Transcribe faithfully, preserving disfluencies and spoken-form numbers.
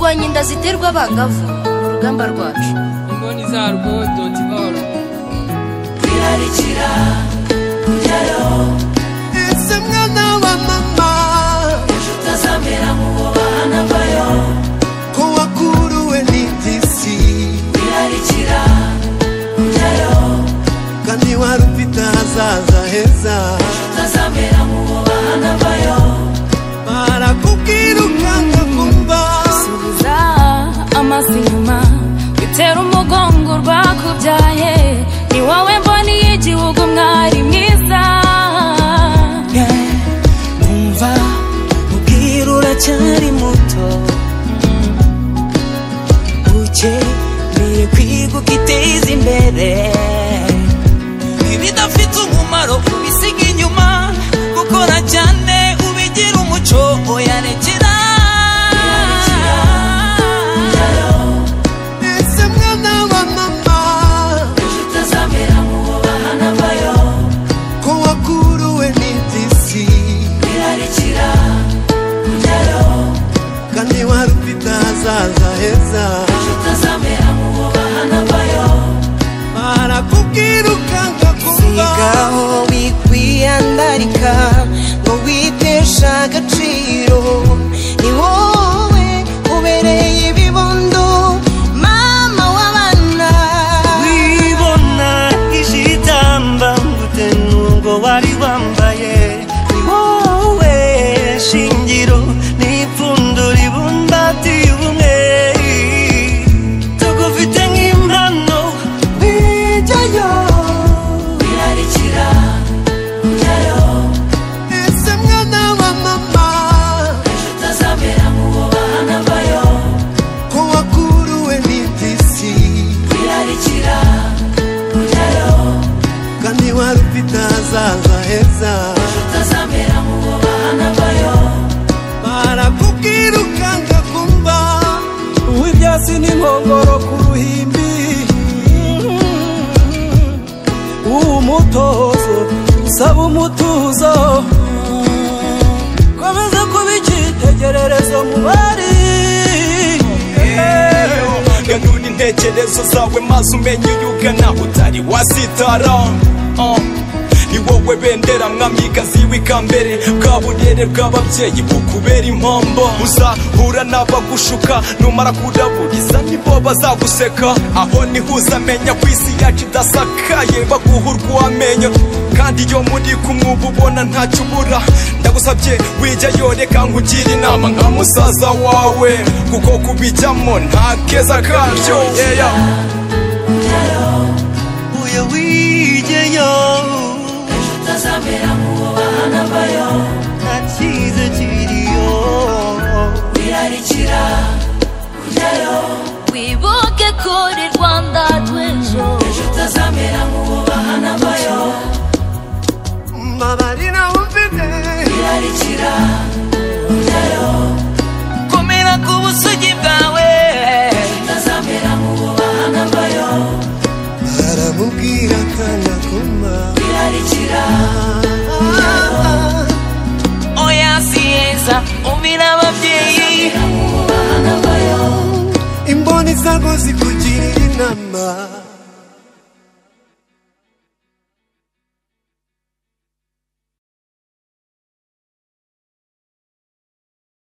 kurwanya inda ziterwa abangavu urugamba rwacu imboni zarwo doti oro birarikira kujyayo ese mwana wa mama ejo utazamera nk'uwo bana bayo ko wakuruwe n'igisi birarikira kujyayo kandi wari ufite ahazaza heza ejo utazamera nk'uwo bana bayo barakubwira ukanga kumva subiza amaso inyuma bitera umugongo rwakubyaye ni wowe mboni y'igihugu mwari mwiza umva ubwira uracyari muto ukeneye kwiga ukiteza imbere ibidafite umumaro ubisiga inyuma gukora cyane ubigira umuco oyarekera ese mwana wa mama ejo utazamera nk'uwo bana bayo ko wakuruwe n'igisi birarikira kujyayo kandi wari ufite ahazaza heza ejo utazamera nk'uwo bana bayo barakubwira ukanga kumva sigaho wikwiyandarika ngo witesha agaciro ni wowe ubereye ibibondo mama w'abana wibona ishitamba ngute nubwo wari wambaye ni wowe shingiro n'ipfundo ribumbatiye ubumwe tugufite nk'impano bijyayo birarikira kujyayo ese mwana wa mama ejo utazamera nk'uwo bana bayo ko wakuruwe n'igisi birarikira kujyayo kandi wari ufite ahazaza heza ejo utazamera nk'uwo bana bayo barakubwira ukanga kumva uw'ibyasi n'inkongoro ku ruhimbi uw'umutozo usaba umutuzo komeza kuba icyitegererezo mu bari ganura intekerezo zawe maze umenye uyugana utari wasitara uh. ni wowe bendera mwamikazi w'ikambere bwa burere bw'ababyeyi bukubera impambo uzahura n'abagushuka numara kuraburiza nibo bazaguseka aho niho uzamenya ku isi yacu idasakaye baguha urw'amenyo kandi iyo muri kumwe uba ubona ntacyo ubura ndagusabye wijyayo reka nkugire inama nka musaza wawe kuko kubijyamo nta keza kabyo yeah. uya wijyayo utazamera nk'uwo bana bayo nta cyiza kibiriyo birarikira kujyayo wibuke kuri Rwanda rw'ejo ejo utazamera nk'uwo bana bayo mbabarira umfite birarikira kujyayo komera ku busugi bwawe utazamera nk'uwo bana bayo baramubwira akanga kumva birarikira oya siyeza umira ababyeyi nk'uwo bana bayo imboni zarwo zikugirira inama